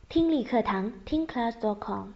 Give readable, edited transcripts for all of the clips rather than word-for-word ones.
听力课堂听 class.com。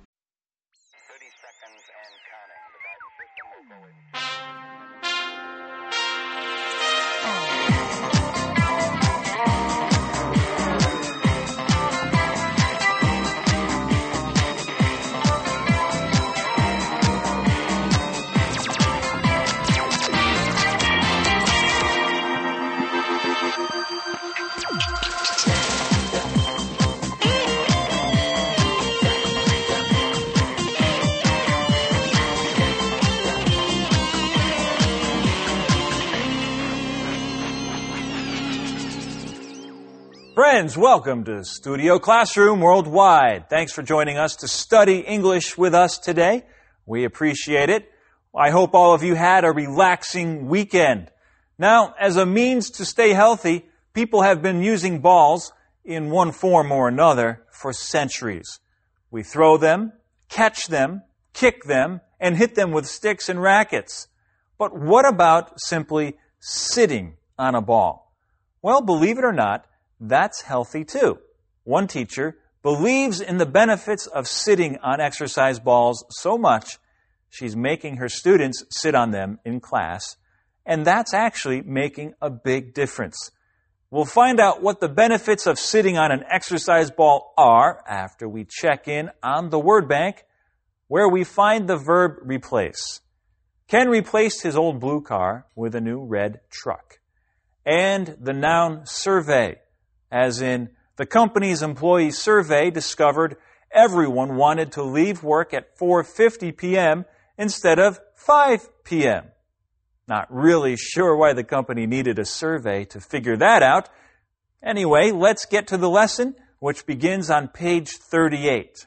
Friends, welcome to Studio Classroom Worldwide. Thanks for joining us to study English with us today. We appreciate it. I hope all of you had a relaxing weekend. Now, as a means to stay healthy, people have been using balls in one form or another for centuries. We throw them, catch them, kick them, and hit them with sticks and rackets. But what about simply sitting on a ball? Well, believe it or not, that's healthy too. One teacher believes in the benefits of sitting on exercise balls so much, she's making her students sit on them in class, and that's actually making a big difference. We'll find out what the benefits of sitting on an exercise ball are after we check in on the word bank, where we find the verb replace. Ken replaced his old blue car with a new red truck. And the noun survey, as in, the company's employee survey discovered everyone wanted to leave work at 4:50 p.m. instead of 5 p.m. Not really sure why the company needed a survey to figure that out. Anyway, let's get to the lesson, which begins on page 38.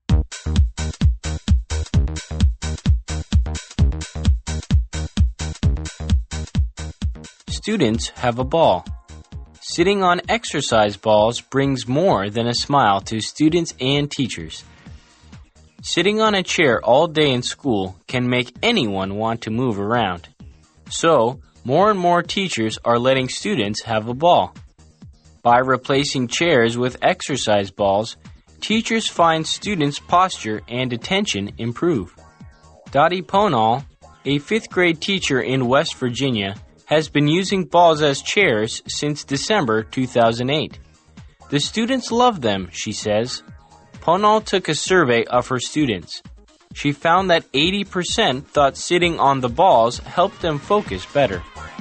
Students have a ball. Sitting on exercise balls brings more than a smile to students and teachers. Sitting on a chair all day in school can make anyone want to move around. So, more and more teachers are letting students have a ball. By replacing chairs with exercise balls, teachers find students' posture and attention improve. Dottie Ponal, a 5th grade teacher in West Virginia, has been using balls as chairs since December 2008. The students love them, she says. Ponal took a survey of her students. She found that 80% thought sitting on the balls helped them focus better.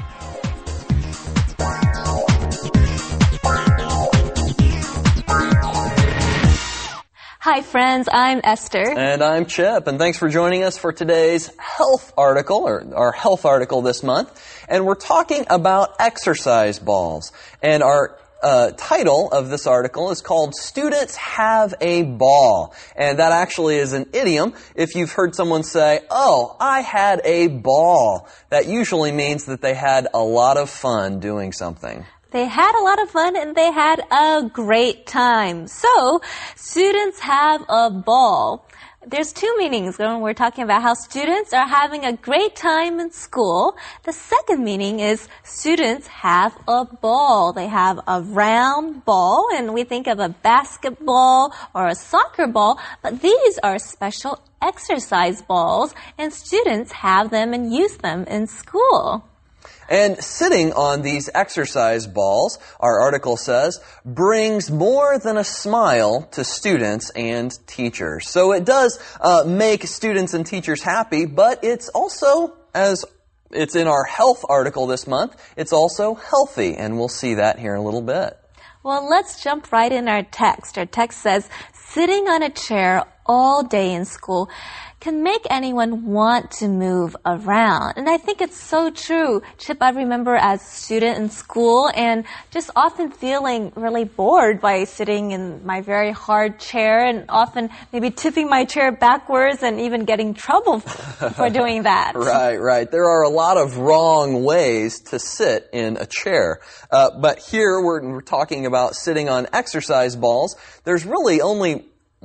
Hi friends, I'm Esther. And I'm Chip, and thanks for joining us for today's health article, or our health article this month. And we're talking about exercise balls. And our title of this article is called Students Have a Ball. And that actually is an idiom. If you've heard someone say, "Oh, I had a ball," that usually means that they had a lot of fun doing something. They had a lot of fun and they had a great time. So, students have a ball. There's two meanings when we're talking about how students are having a great time in school. The second meaning is students have a ball. They have a round ball, and we think of a basketball or a soccer ball, but these are special exercise balls, and students have them and use them in school. And sitting on these exercise balls, our article says, brings more than a smile to students and teachers. So it does make students and teachers happy, but it's also, as it's in our health article this month, it's also healthy, and we'll see that here in a little bit. Well, let's jump right in our text. Our text says, sitting on a chair all day in school can make anyone want to move around. And I think it's so true. Chip, I remember as a student in school and just often feeling really bored by sitting in my very hard chair and often maybe tipping my chair backwards and even getting trouble for doing that. Right. There are a lot of wrong ways to sit in a chair. But here we're talking about sitting on exercise balls. There's really only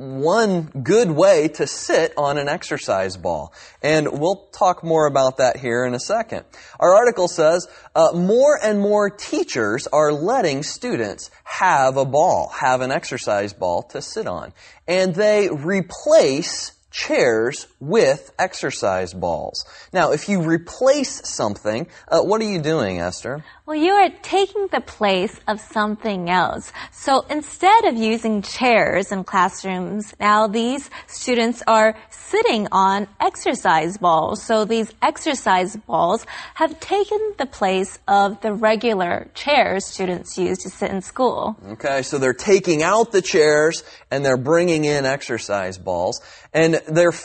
one good way to sit on an exercise ball. And we'll talk more about that here in a second. Our article says, more and more teachers are letting students have a ball, have an exercise ball to sit on. And they replace chairs with exercise balls. Now, if you replace something, what are you doing, Esther? Well, you are taking the place of something else. So instead of using chairs in classrooms, now these students are sitting on exercise balls. So these exercise balls have taken the place of the regular chairs students use to sit in school. Okay, so they're taking out the chairs and they're bringing in exercise balls. And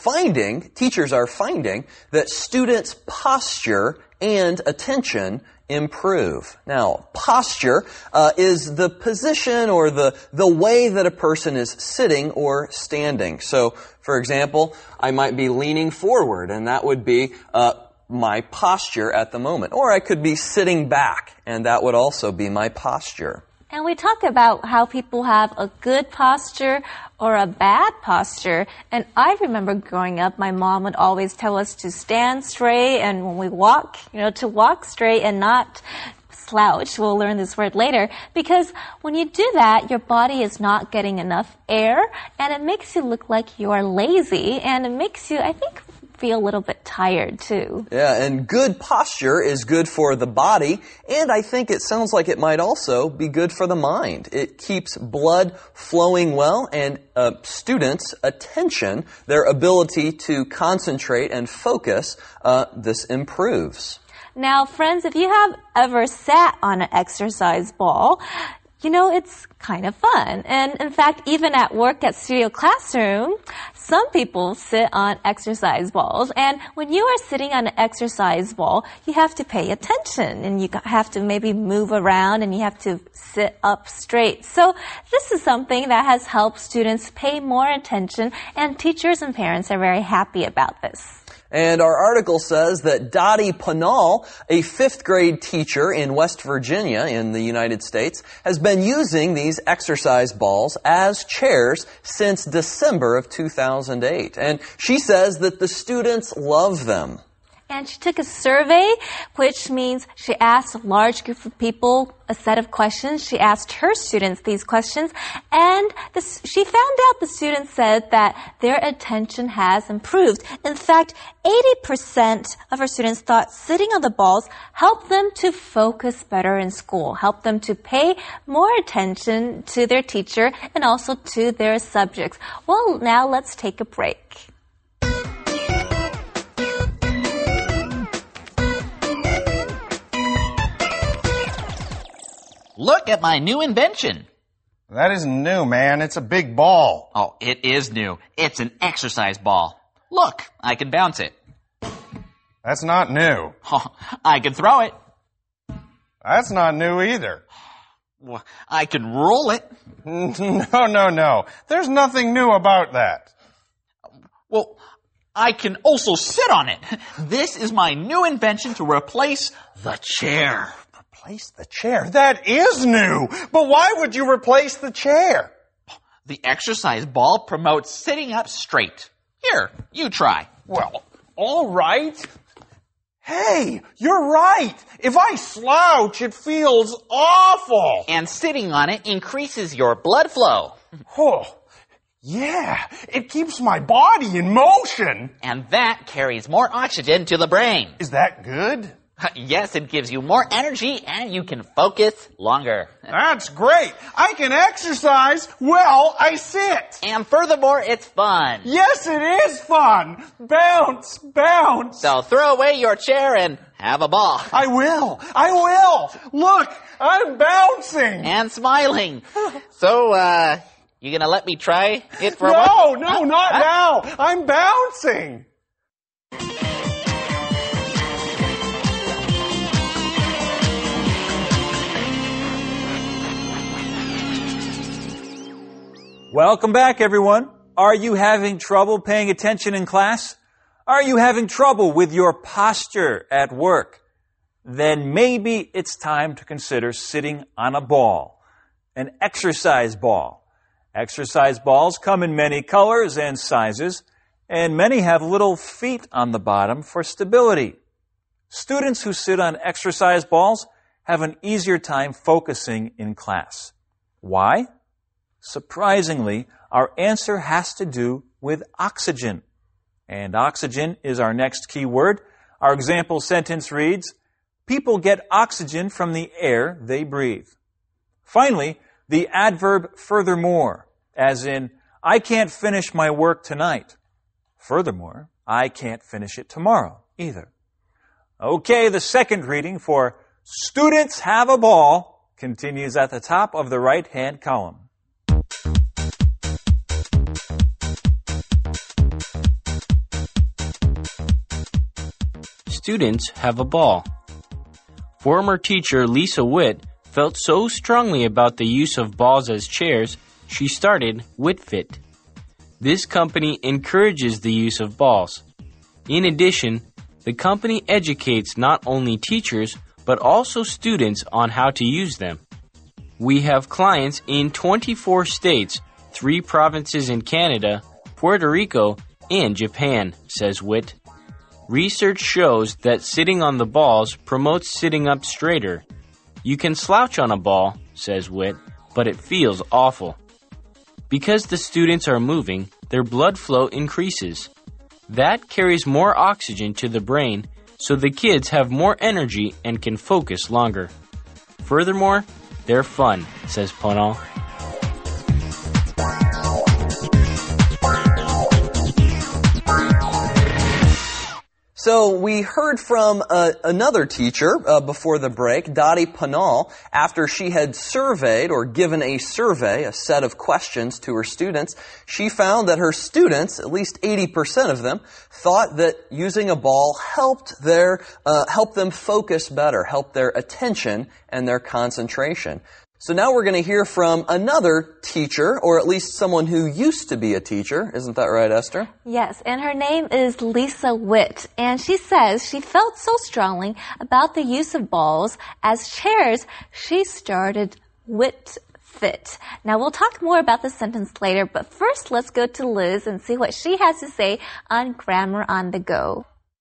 teachers are finding that students' posture and attention improve. Now, posture is the position or the way that a person is sitting or standing. So, for example, I might be leaning forward, and that would be my posture at the moment. Or I could be sitting back, and that would also be my posture. And we talk about how people have a good posture or a bad posture. And I remember growing up, my mom would always tell us to stand straight, and when we walk, to walk straight and not slouch. We'll learn this word later. Because when you do that, your body is not getting enough air, and it makes you look like you are lazy, and it makes you, I think, feel a little bit tired too. Yeah, and good posture is good for the body, and I think it sounds like it might also be good for the mind. It keeps blood flowing well, and students' attention, their ability to concentrate and focus, this improves. Now, friends, if you have ever sat on an exercise ball, it's kind of fun. And in fact, even at work at Studio Classroom, some people sit on exercise balls. And when you are sitting on an exercise ball, you have to pay attention, and you have to maybe move around, and you have to sit up straight. So this is something that has helped students pay more attention, and teachers and parents are very happy about this. And our article says that Dottie Panal, a 5th grade teacher in West Virginia in the United States, has been using these exercise balls as chairs since December of 2008. And she says that the students love them. And she took a survey, which means she asked a large group of people a set of questions. She asked her students these questions, and she found out the students said that their attention has improved. In fact, 80% of her students thought sitting on the balls helped them to focus better in school, helped them to pay more attention to their teacher and also to their subjects. Well, now let's take a break. Look at my new invention. That isn't new, man. It's a big ball. Oh, it is new. It's an exercise ball. Look, I can bounce it. That's not new. Oh, I can throw it. That's not new either. Well, I can roll it. No. There's nothing new about that. Well, I can also sit on it. This is my new invention to replace the chair. Replace the chair? That is new! But why would you replace the chair? The exercise ball promotes sitting up straight. Here, you try. Well, all right. Hey, you're right. If I slouch, it feels awful. And sitting on it increases your blood flow. Oh, yeah. It keeps my body in motion. And that carries more oxygen to the brain. Is that good? Yes, it gives you more energy and you can focus longer. That's great. I can exercise while I sit. And furthermore, it's fun. Yes, it is fun. Bounce, bounce. So throw away your chair and have a ball. I will. Look, I'm bouncing. And smiling. So, you gonna let me try it for a while? No, not now. I'm bouncing. Welcome back, everyone. Are you having trouble paying attention in class? Are you having trouble with your posture at work? Then maybe it's time to consider sitting on a ball, an exercise ball. Exercise balls come in many colors and sizes, and many have little feet on the bottom for stability. Students who sit on exercise balls have an easier time focusing in class. Why? Surprisingly, our answer has to do with oxygen. And oxygen is our next key word. Our example sentence reads, people get oxygen from the air they breathe. Finally, the adverb furthermore, as in, I can't finish my work tonight. Furthermore, I can't finish it tomorrow either. Okay, the second reading for Students Have a Ball continues at the top of the right-hand column. Students have a ball. Former teacher Lisa Witt felt so strongly about the use of balls as chairs, she started WittFit. This company encourages the use of balls. In addition, the company educates not only teachers, but also students on how to use them. We have clients in 24 states, 3 provinces in Canada, Puerto Rico, and Japan, says Witt. Research shows that sitting on the balls promotes sitting up straighter. You can slouch on a ball, says Witt, but it feels awful. Because the students are moving, their blood flow increases. That carries more oxygen to the brain, so the kids have more energy and can focus longer. Furthermore, they're fun, says Ponal. So we heard from another teacher before the break, Dottie Ponal, after she had surveyed or given a survey, a set of questions to her students. She found that her students, at least 80% of them, thought that using a ball helped them focus better, helped their attention and their concentration. So now we're going to hear from another teacher, or at least someone who used to be a teacher. Isn't that right, Esther? Yes, and her name is Lisa Witt, and she says she felt so strongly about the use of balls as chairs, she started WittFit. Now, we'll talk more about this sentence later, but first let's go to Liz and see what she has to say on Grammar on the Go.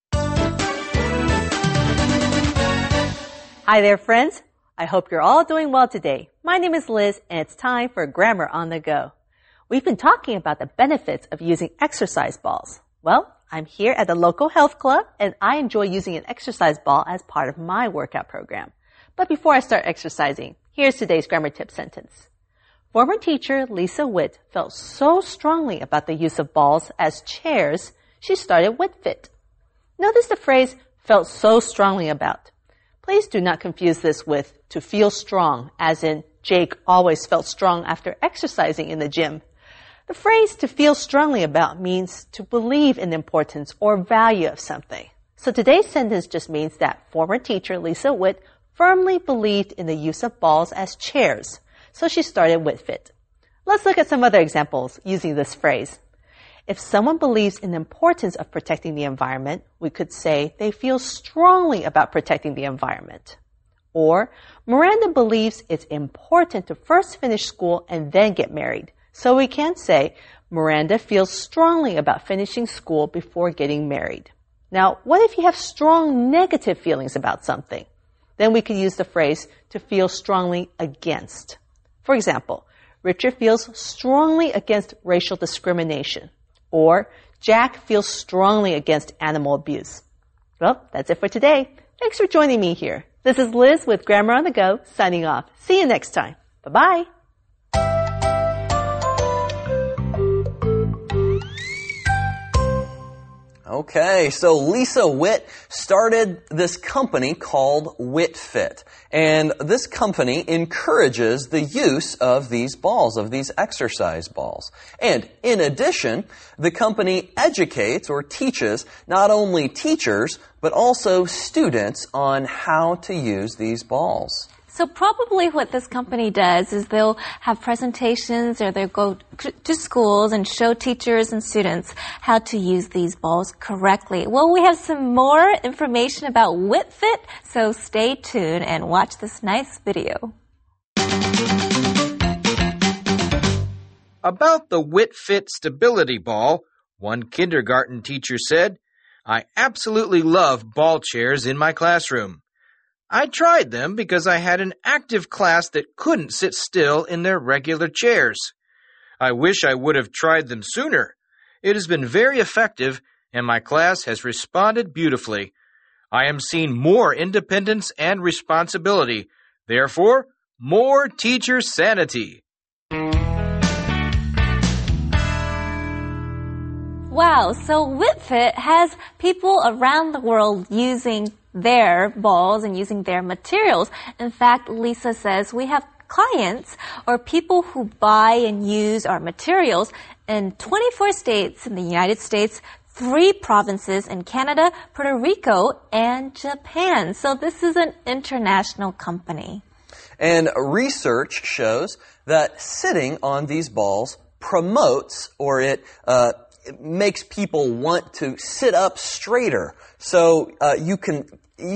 Hi there, friends. I hope you're all doing well today. My name is Liz, and it's time for Grammar on the Go. We've been talking about the benefits of using exercise balls. Well, I'm here at the local health club, and I enjoy using an exercise ball as part of my workout program. But before I start exercising, here's today's grammar tip sentence. Former teacher Lisa Witt felt so strongly about the use of balls as chairs, she started WittFit. Notice the phrase, felt so strongly about. Please do not confuse this with to feel strong, as in Jake always felt strong after exercising in the gym. The phrase to feel strongly about means to believe in the importance or value of something. So today's sentence just means that former teacher Lisa Witt firmly believed in the use of balls as chairs, so she started WittFit. Let's look at some other examples using this phrase. If someone believes in the importance of protecting the environment, we could say they feel strongly about protecting the environment. Or, Miranda believes it's important to first finish school and then get married. So we can say, Miranda feels strongly about finishing school before getting married. Now, what if you have strong negative feelings about something? Then we could use the phrase to feel strongly against. For example, Richard feels strongly against racial discrimination. Or, Jack feels strongly against animal abuse. Well, that's it for today. Thanks for joining me here. This is Liz with Grammar on the Go, signing off. See you next time. Bye-bye. Okay, so Lisa Witt started this company called WittFit. And this company encourages the use of these balls, of these exercise balls. And in addition, the company educates or teaches not only teachers, but also students on how to use these balls. So probably what this company does is they'll have presentations or they'll go to schools and show teachers and students how to use these balls correctly. Well, we have some more information about WittFit, so stay tuned and watch this nice video. About the WitFit Stability Ball, one kindergarten teacher said, "I absolutely love ball chairs in my classroom. I tried them because I had an active class that couldn't sit still in their regular chairs. I wish I would have tried them sooner. It has been very effective, and my class has responded beautifully. I am seeing more independence and responsibility. Therefore, more teacher sanity." Wow, so WitFit has people around the world using their balls and using their materials. In fact, Lisa says we have clients or people who buy and use our materials in 24 states in the United States, 3 provinces in Canada, Puerto Rico, and Japan. So this is an international company. And research shows that sitting on these balls promotes, or it makes people want to sit up straighter. So you can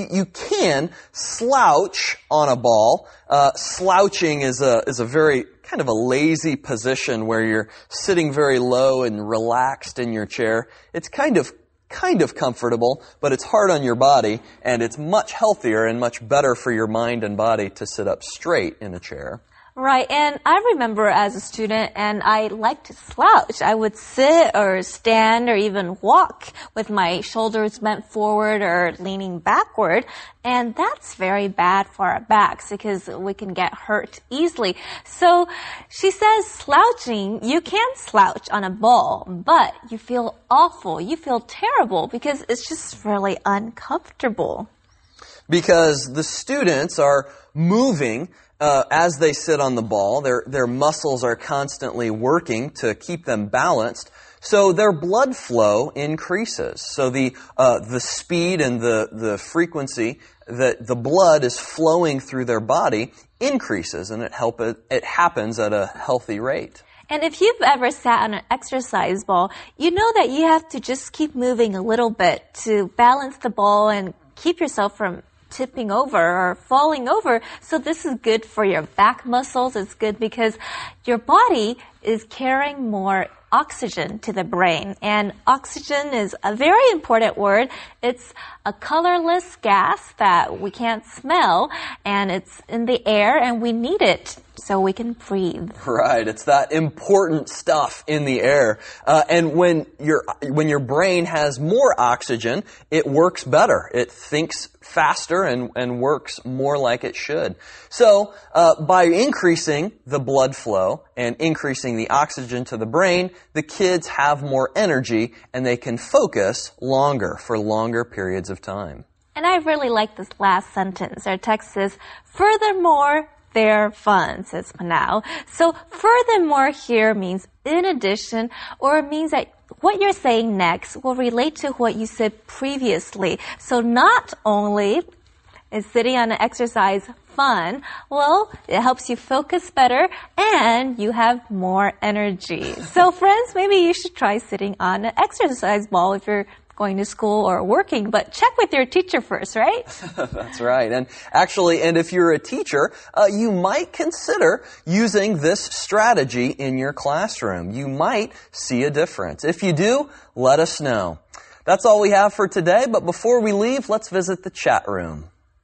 slouch on a ball. Slouching is a very kind of a lazy position where you're sitting very low and relaxed in your chair. It's kind of comfortable, but it's hard on your body, and it's much healthier and much better for your mind and body to sit up straight in a chair. Right, and I remember as a student, and I liked to slouch. I would sit or stand or even walk with my shoulders bent forward or leaning backward, and that's very bad for our backs because we can get hurt easily. So she says slouching, you can slouch on a ball, but you feel awful, you feel terrible because it's just really uncomfortable. Because the students are moving as they sit on the ball. Their muscles are constantly working to keep them balanced, so their blood flow increases. So the speed and the frequency that the blood is flowing through their body increases, and it happens at a healthy rate. And if you've ever sat on an exercise ball, you know that you have to just keep moving a little bit to balance the ball and keep yourself from tipping over or falling over. So this is good for your back muscles. It's good because your body is carrying more oxygen to the brain. And oxygen is a very important word. It's a colorless gas that we can't smell, and it's in the air, and we need it so we can breathe. Right, it's that important stuff in the air. And when your brain has more oxygen, it works better. It thinks faster and works more like it should. So, by increasing the blood flow and increasing the oxygen to the brain, the kids have more energy and they can focus longer for longer periods of time. And I really like this last sentence. Our text says, furthermore, they're fun, says Panau. So furthermore here means in addition, or it means that what you're saying next will relate to what you said previously. So not only is sitting on an exercise fun, well, it helps you focus better and you have more energy. So friends, maybe you should try sitting on an exercise ball if you're going to school or working, but check with your teacher first, right? That's right. And actually, if you're a teacher, you might consider using this strategy in your classroom. You might see a difference. If you do, let us know. That's all we have for today, but before we leave, let's visit the chat room.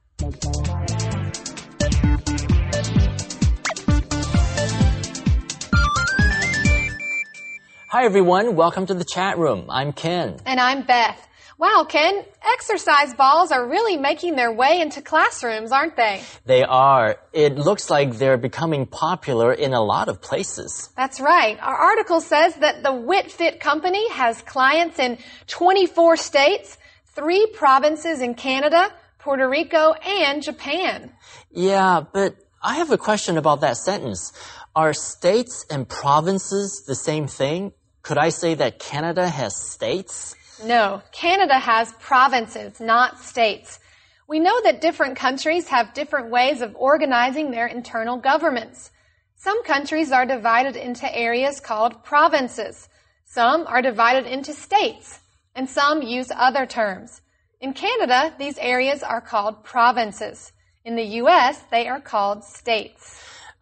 Hi everyone, welcome to the chat room. I'm Ken. And I'm Beth. Wow, Ken, exercise balls are really making their way into classrooms, aren't they? They are. It looks like they're becoming popular in a lot of places. That's right. Our article says that the WitFit company has clients in 24 states, 3 provinces in Canada, Puerto Rico, and Japan. Yeah, but I have a question about that sentence. Are states and provinces the same thing? Could I say that Canada has states? No, Canada has provinces, not states. We know that different countries have different ways of organizing their internal governments. Some countries are divided into areas called provinces. Some are divided into states, and some use other terms. In Canada, these areas are called provinces. In the U.S., they are called states.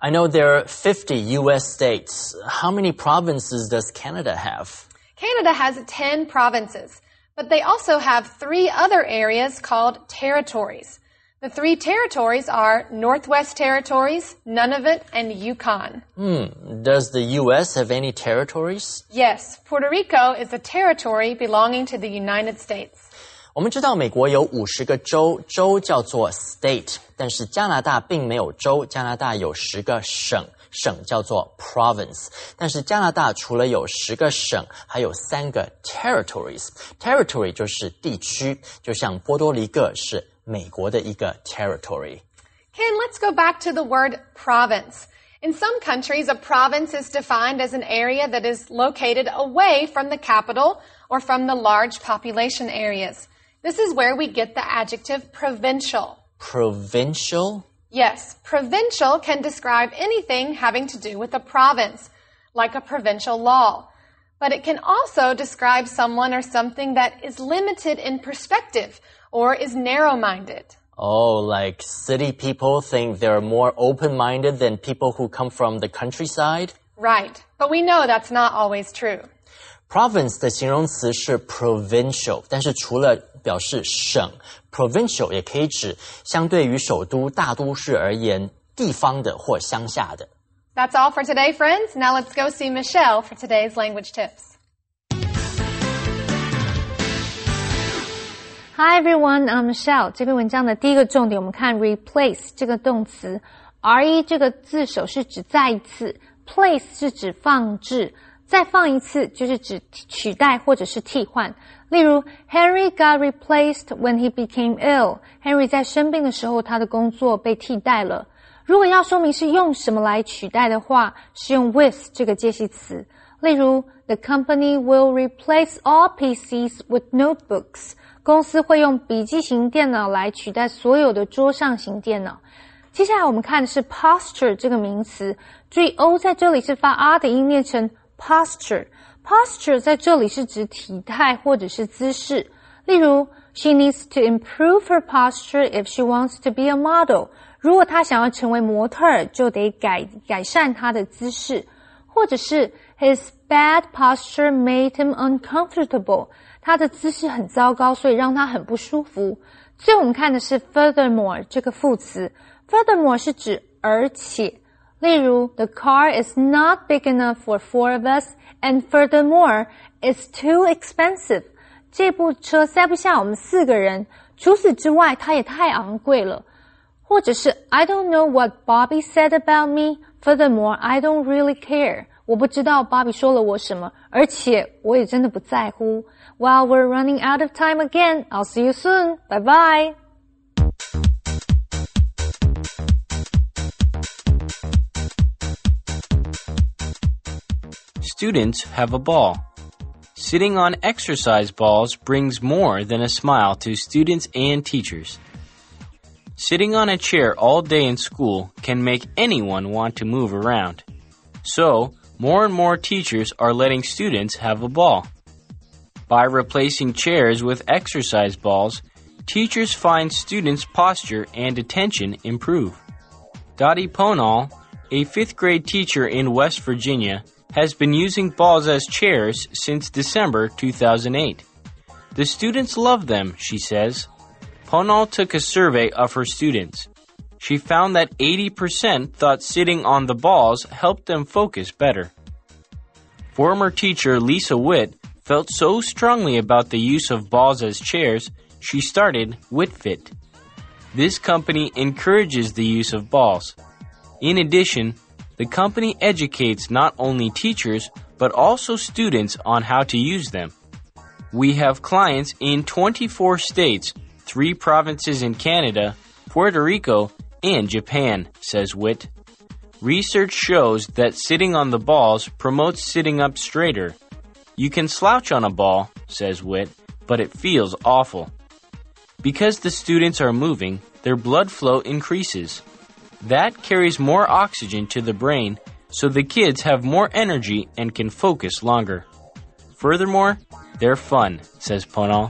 I know there are 50 U.S. states. How many provinces does Canada have? Canada has 10 provinces, but they also have 3 other areas called territories. The 3 territories are Northwest Territories, Nunavut, and Yukon. Does the U.S. have any territories? Yes, Puerto Rico is a territory belonging to the United States. 我们知道美国有50个州，州叫做 state， 但是加拿大并没有州，加拿大有10个省，省叫做 province。但是加拿大除了有10个省，还有3个 territories。territory 就是地区，就像波多黎各是美国的一个 territory。 Ken, let's go back to the word province. In some countries, a province is defined as an area that is located away from the capital or from the large population areas. This is where we get the adjective provincial. Provincial? Yes, provincial can describe anything having to do with a province, like a provincial law. But it can also describe someone or something that is limited in perspective or is narrow-minded. Oh, like city people think they're more open-minded than people who come from the countryside? Right, but we know that's not always true. Province 的形容词是 provincial， 但是除了表示省 provincial 也可以指相对于首都大都市而言地方的或乡下的。 That's all for today, friends. Now let's go see Michelle for today's language tips. Hi everyone, I'm Michelle. 这篇文章的第一个重点，我们看 replace 这个动词。re 这个字首是指再一次 ，place 是指放置，再放一次就是指取代或者是替换。例如 Henry got replaced when he became ill. Henry 在生病的时候，他的工作被替代了。如果要说明是用什么来取代的话，是用 with 这个介系词。例如 The company will replace all PCs with notebooks. 公司会用笔记型电脑来取代所有的桌上型电脑。接下来我们看的是 posture 这个名词，注意 O 在这里是发 R 的音，念成 posture。posture 在这里是指体态或者是姿势。例如 She needs to improve her posture if she wants to be a model. 如果她想要成为模特儿，就得改善她的姿势。或者是 His bad posture made him uncomfortable. 他的姿势很糟糕，所以让他很不舒服。最后我们看的是 furthermore 这个副词。furthermore 是指而且。例如 The car is not big enough for 4 of us, and furthermore, it's too expensive. 这部车塞不下我们4个人，除此之外它也太昂贵了。或者是 I don't know what Bobby said about me. Furthermore, I don't really care. 我不知道 Bobby 说了我什么，而且我也真的不在乎。Well, we're running out of time again. I'll see you soon. Bye-bye. Students have a ball. Sitting on exercise balls brings more than a smile to students and teachers. Sitting on a chair all day in school can make anyone want to move around. So, more and more teachers are letting students have a ball. By replacing chairs with exercise balls, teachers find students' posture and attention improve. Dottie Ponal, a 5th grade teacher in West Virginia, has been using balls as chairs since December 2008. The students love them, she says. Ponal took a survey of her students. She found that 80% thought sitting on the balls helped them focus better. Former teacher Lisa Witt felt so strongly about the use of balls as chairs, she started WittFit. This company encourages the use of balls. In addition, the company educates not only teachers, but also students on how to use them. We have clients in 24 states, 3 provinces in Canada, Puerto Rico, and Japan, says Witt. Research shows that sitting on the balls promotes sitting up straighter. You can slouch on a ball, says Witt, but it feels awful. Because the students are moving, their blood flow increases. That carries more oxygen to the brain, so the kids have more energy and can focus longer. Furthermore, they're fun, says Ponal.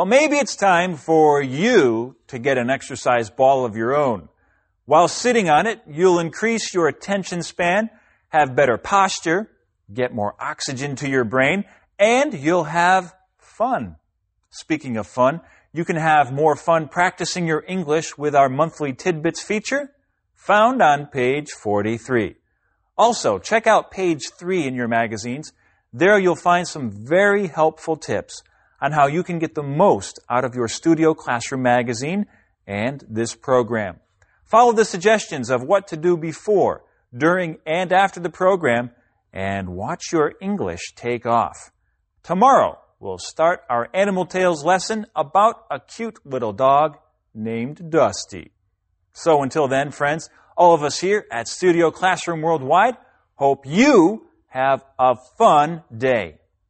Well, maybe it's time for you to get an exercise ball of your own. While sitting on it, you'll increase your attention span, have better posture, get more oxygen to your brain, and you'll have fun. Speaking of fun, you can have more fun practicing your English with our monthly Tidbits feature, found on page 43. Also, check out page 3 in your magazines. There you'll find some very helpful tips on how you can get the most out of your Studio Classroom magazine and this program. Follow the suggestions of what to do before, during, and after the program, and watch your English take off. Tomorrow, we'll start our Animal Tales lesson about a cute little dog named Dusty. So until then, friends, all of us here at Studio Classroom Worldwide hope you have a fun day.